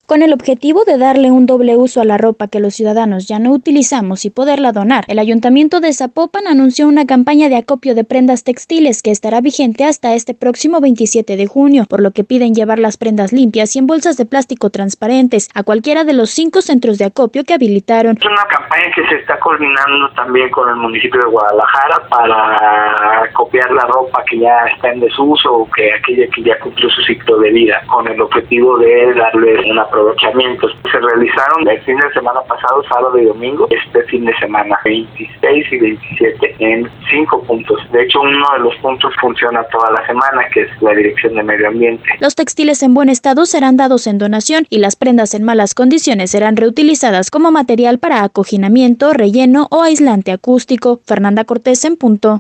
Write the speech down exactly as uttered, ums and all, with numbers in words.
Con el objetivo de darle un doble uso a la ropa que los ciudadanos ya no utilizamos y poderla donar, el Ayuntamiento de Zapopan anunció una campaña de acopio de prendas textiles que estará vigente hasta este próximo veintisiete de junio, por lo que piden llevar las prendas limpias y en bolsas de plástico transparentes a cualquiera de los cinco centros de acopio que habilitaron. Es una campaña que se está coordinando también con el municipio de Guadalajara para acopiar la ropa que ya está en desuso o que aquella que ya cumplió su ciclo de vida, con el objetivo de darle una aprovechamientos. Se realizaron el fin de semana pasado, sábado y domingo, este fin de semana, veintiséis y veintisiete, en cinco puntos. De hecho, uno de los puntos funciona toda la semana, que es la Dirección de Medio Ambiente. Los textiles en buen estado serán dados en donación y las prendas en malas condiciones serán reutilizadas como material para acoginamiento, relleno o aislante acústico. Fernanda Cortés en punto.